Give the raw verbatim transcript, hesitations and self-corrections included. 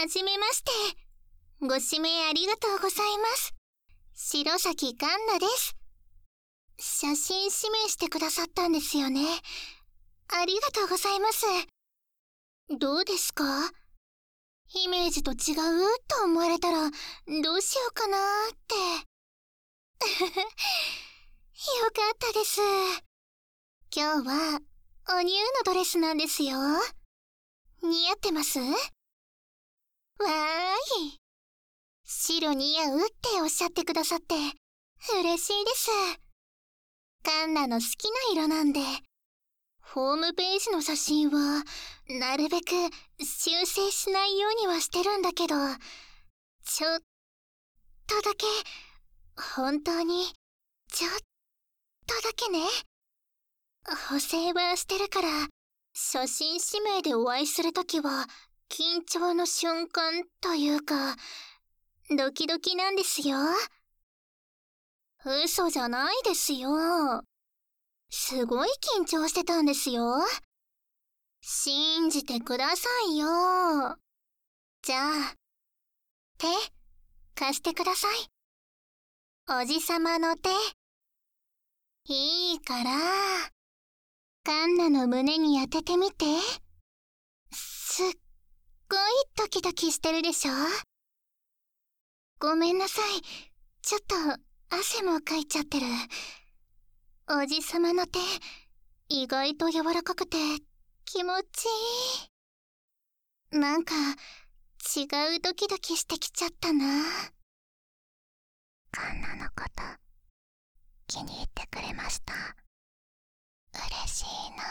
はじめまして。ご指名ありがとうございます。白崎カンナです。写真指名してくださったんですよね。ありがとうございます。どうですか？イメージと違うと思われたらどうしようかなーって。よかったです。今日はおニューのドレスなんですよ。似合ってます？わーい。白似合うっておっしゃってくださって嬉しいです。カンナの好きな色なんで。ホームページの写真はなるべく修正しないようにはしてるんだけど、ちょっとだけ、本当にちょっとだけね、補正はしてるから、写真指名でお会いするときは緊張の瞬間というかドキドキなんですよ。嘘じゃないですよ。すごい緊張してたんですよ。信じてくださいよ。じゃあ、手、貸してください。おじさまの手。いいから、カンナの胸に当ててみて。すっごいドキドキしてるでしょ？ごめんなさい。ちょっと汗もかいちゃってる。おじさまの手、意外と柔らかくて気持ちいい。なんか違うドキドキしてきちゃったな。カンナのこと気に入ってくれました？嬉しいな。